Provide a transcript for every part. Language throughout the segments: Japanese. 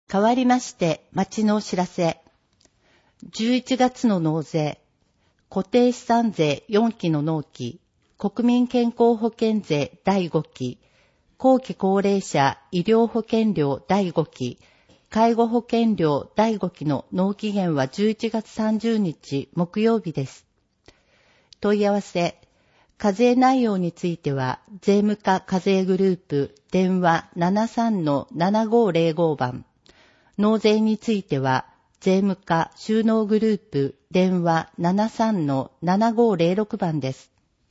変わりまして、町のお知らせ。11月の納税、固定資産税4期の納期、国民健康保険税第5期、後期高齢者医療保険料第5期、介護保険料第5期の納期限は11月30日木曜日です。問い合わせ、課税内容については、税務課課税グループ電話 73-7505 番、納税については、税務課収納グループ電話 73-7506 番です。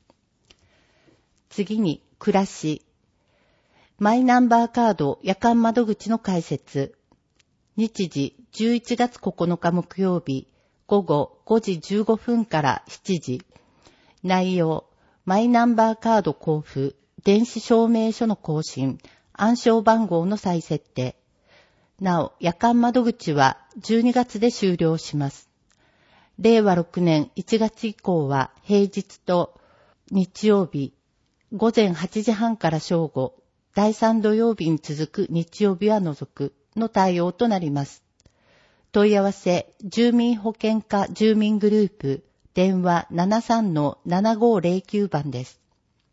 次に、暮らし。マイナンバーカード夜間窓口の開設。日時11月9日木曜日、午後5時15分から7時。内容、マイナンバーカード交付、電子証明書の更新、暗証番号の再設定。なお、夜間窓口は12月で終了します。令和6年1月以降は平日と日曜日、午前8時半から正午、第3土曜日に続く日曜日は除くの対応となります。問い合わせ、住民保険課住民グループ、電話 73-7509 番です。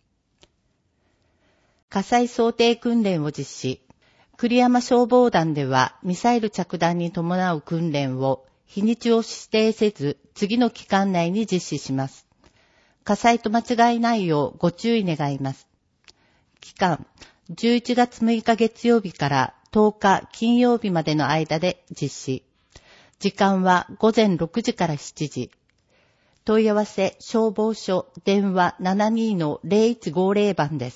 火災想定訓練を実施。栗山消防団ではミサイル着弾に伴う訓練を日にちを指定せず次の期間内に実施します。火災と間違いないようご注意願います。期間、11月6日月曜日から10日金曜日までの間で実施。時間は午前6時から7時。問い合わせ消防署電話 72-0150 番です。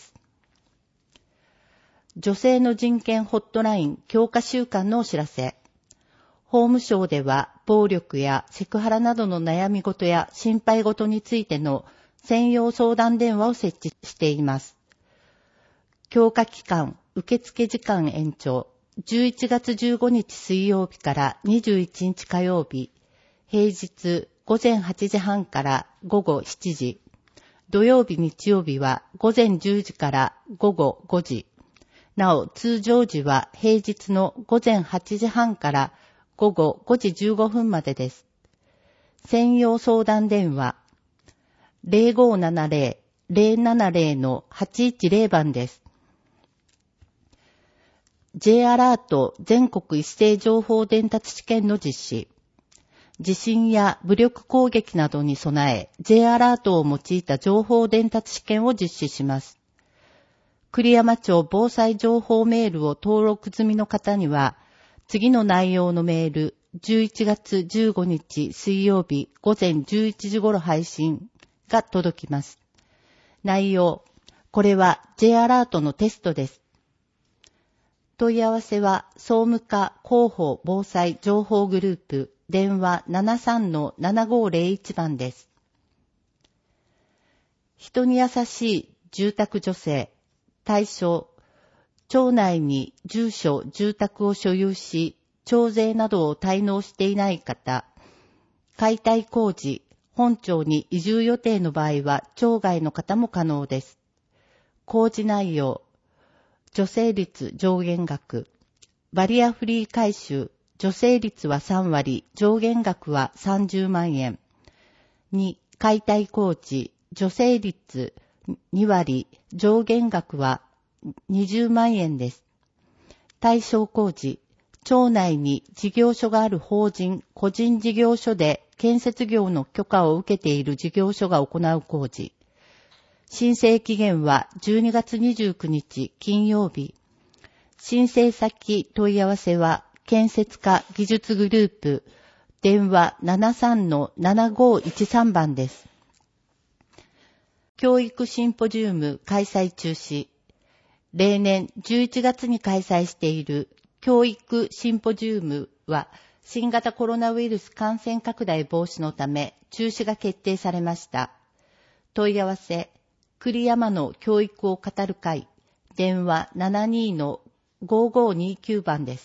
女性の人権ホットライン強化週間のお知らせ。法務省では暴力やセクハラなどの悩み事や心配事についての専用相談電話を設置しています。強化期間、受付時間延長、11月15日水曜日から21日火曜日、平日午前8時半から午後7時、土曜日日曜日は午前10時から午後5時、なお、通常時は平日の午前8時半から午後5時15分までです。専用相談電話 0570-070-810 番です。J アラート全国一斉情報伝達試験の実施。地震や武力攻撃などに備え、J アラートを用いた情報伝達試験を実施します。栗山町防災情報メールを登録済みの方には、次の内容のメール、11月15日水曜日午前11時頃配信が届きます。内容、これは J アラートのテストです。問い合わせは、総務課広報防災情報グループ、電話 73-7501 番です。人に優しい住宅助成。対象、町内に住所、住宅を所有し、徴税などを滞納していない方、解体工事、本町に移住予定の場合は、町外の方も可能です。工事内容、助成率上限額、バリアフリー改修、助成率は3割、上限額は30万円。2、解体工事、助成率2割、上限額は20万円です。対象工事、町内に事業所がある法人、個人事業所で建設業の許可を受けている事業所が行う工事。申請期限は12月29日金曜日。申請先問い合わせは建設課技術グループ、電話 73-7513 番です。教育シンポジウム開催中止。例年11月に開催している教育シンポジウムは新型コロナウイルス感染拡大防止のため中止が決定されました。問い合わせ、栗山の教育を語る会、電話 72-5529 番です。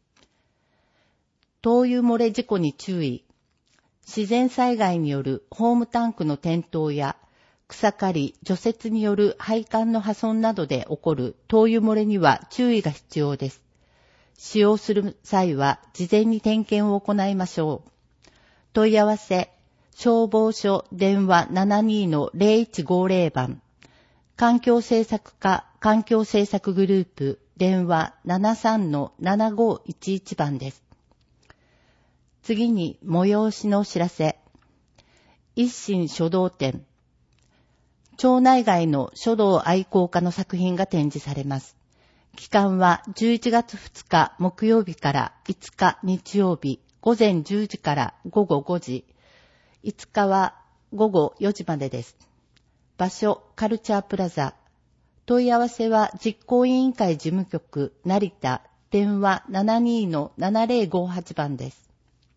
灯油漏れ事故に注意。自然災害によるホームタンクの転倒や草刈り、除雪による配管の破損などで起こる灯油漏れには注意が必要です。 使用する際は事前に点検を行いましょう。問い合わせ、消防署電話 72-0150 番、環境政策課環境政策グループ電話 73-7511 番です。次に催しのお知らせ。一心書道展。町内外の書道愛好家の作品が展示されます。期間は11月2日木曜日から5日日曜日午前10時から午後5時。5日は午後4時までです。場所、カルチャープラザ。問い合わせは実行委員会事務局、成田、電話 72-7058 番です。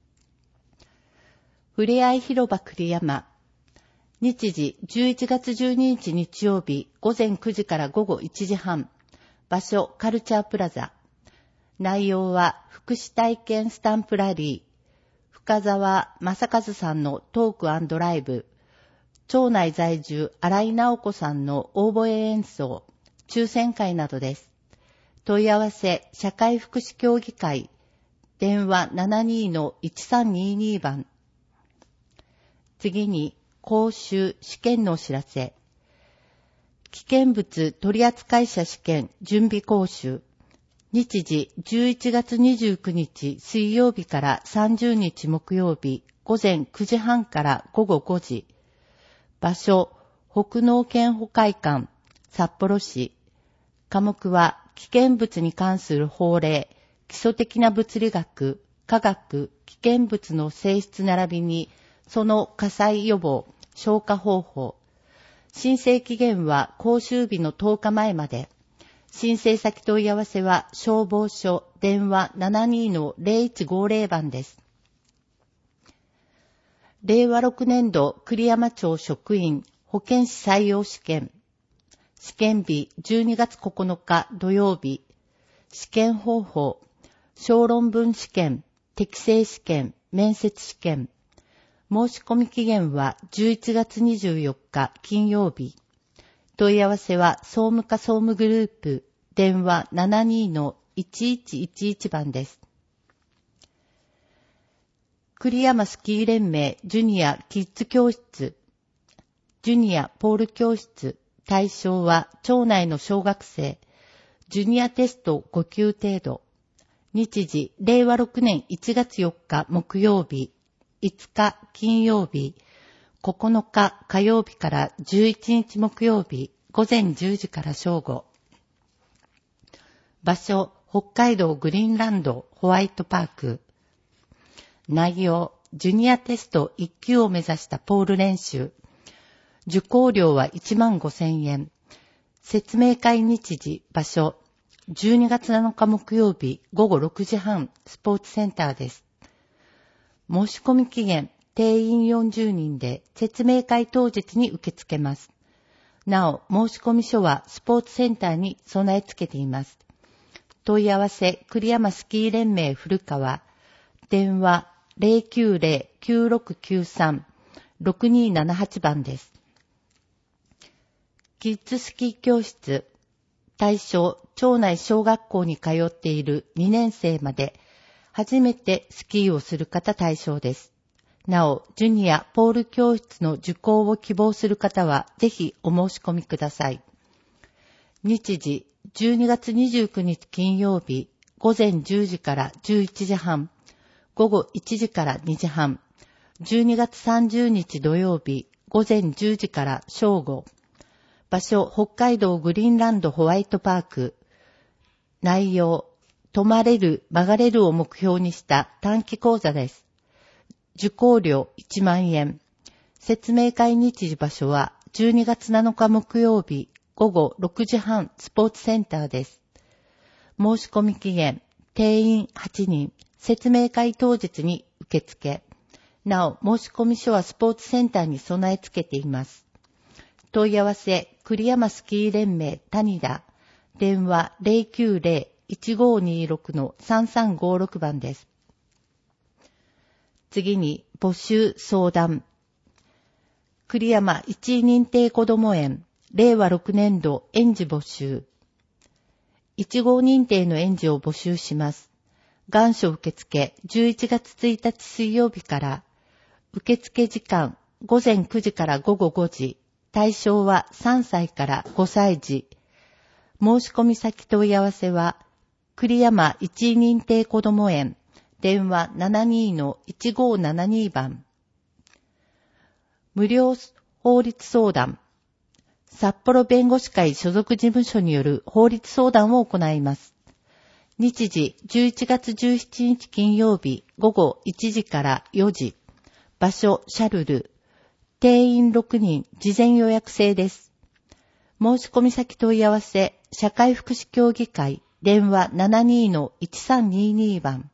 ふれあい広場栗山。日時11月12日日曜日午前9時から午後1時半。場所、カルチャープラザ。内容は福祉体験スタンプラリー。深澤正和さんのトーク&ライブ。町内在住新井直子さんのオーボエ演奏。抽選会などです。問い合わせ、社会福祉協議会。電話 72-1322 番。次に、講習試験のお知らせ。危険物取扱者試験準備講習。日時11月29日水曜日から30日木曜日午前9時半から午後5時。場所、北農研保会館、札幌市。科目は危険物に関する法令、基礎的な物理学、科学、危険物の性質並びにその火災予防、消火方法。申請期限は講習日の10日前まで。申請先問い合わせは消防署電話 72-0150 番です。令和6年度栗山町職員保健師採用試験。試験日12月9日土曜日。試験方法。小論文試験、適正試験、面接試験。申し込み期限は11月24日金曜日。問い合わせは総務課総務グループ電話 72-1111 番です。栗山スキー連盟ジュニアキッズ教室、ジュニアポール教室、対象は町内の小学生、ジュニアテスト5級程度。日時令和6年1月4日木曜日、5日金曜日、9日火曜日から11日木曜日午前10時から正午。場所、北海道グリーンランドホワイトパーク。内容、ジュニアテスト1級を目指したポール練習。受講料は15,000円。説明会日時、場所、12月7日木曜日午後6時半スポーツセンターです。申し込み期限、定員40人で説明会当日に受け付けます。なお、申し込み書はスポーツセンターに備え付けています。問い合わせ、栗山スキー連盟古川、電話 090-9693-6278 番です。キッズスキー教室、対象、町内小学校に通っている2年生まで、初めてスキーをする方対象です。なお、ジュニアポール教室の受講を希望する方は、ぜひお申し込みください。日時、12月29日金曜日、午前10時から11時半、午後1時から2時半、12月30日土曜日、午前10時から正午。場所、北海道グリーンランドホワイトパーク。内容、止まれる、曲がれるを目標にした短期講座です。受講料1万円。説明会日時場所は12月7日木曜日午後6時半スポーツセンターです。申し込み期限、定員8人、説明会当日に受付。なお、申し込み書はスポーツセンターに備え付けています。問い合わせ、栗山スキー連盟谷田。電話 090-1526-3356 番です。次に、募集相談。栗山一位認定こども園、令和6年度園児募集。1号認定の園児を募集します。 願書受付11月1日水曜日から、受付時間午前9時から午後5時、対象は3歳から5歳児。申し込み先問い合わせは、栗山一位認定こども園、電話 72-1572 番。無料法律相談。札幌弁護士会所属事務所による法律相談を行います。日時11月17日金曜日午後1時から4時。場所シャルル。定員6人事前予約制です。申し込み先問い合わせ、社会福祉協議会、電話 72-1322 番。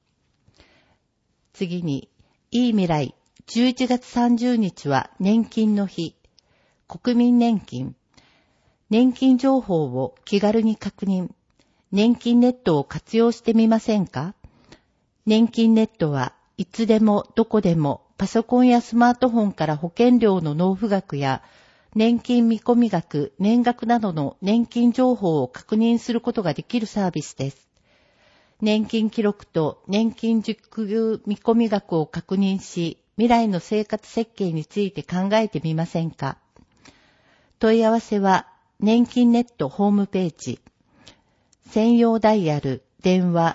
次に、いい未来、11月30日は年金の日。国民年金。年金情報を気軽に確認。年金ネットを活用してみませんか？年金ネットはいつでもどこでもパソコンやスマートフォンから保険料の納付額や年金見込み額、年額などの年金情報を確認することができるサービスです。年金記録と年金受給見込み額を確認し、未来の生活設計について考えてみませんか？問い合わせは年金ネットホームページ。専用ダイヤル、電話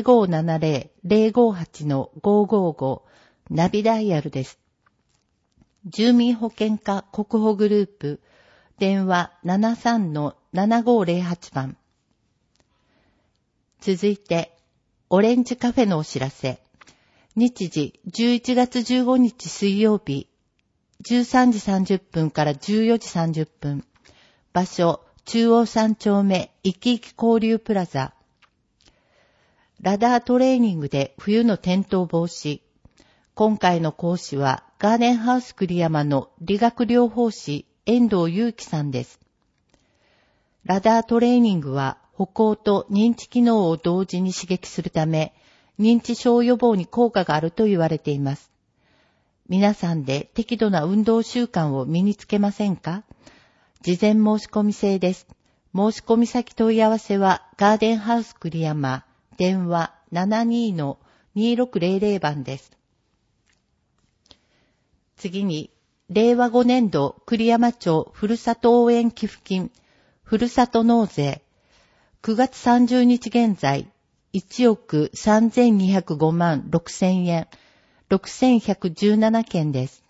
0570-058-555 ナビダイヤルです。住民保険課国保グループ、電話 73-7508 番。続いて、オレンジカフェのお知らせ。日時11月15日水曜日、13時30分から14時30分。場所、中央3丁目、いきいき交流プラザ。ラダートレーニングで冬の転倒防止。今回の講師は、ガーデンハウス栗山の理学療法士、遠藤祐樹さんです。ラダートレーニングは、歩行と認知機能を同時に刺激するため、認知症予防に効果があると言われています。皆さんで適度な運動習慣を身につけませんか？事前申し込み制です。申し込み先問い合わせは、ガーデンハウス栗山、電話 72-2600 番です。次に、令和5年度栗山町ふるさと応援寄付金、ふるさと納税、9月30日現在、1億3205万6000円、6117件です。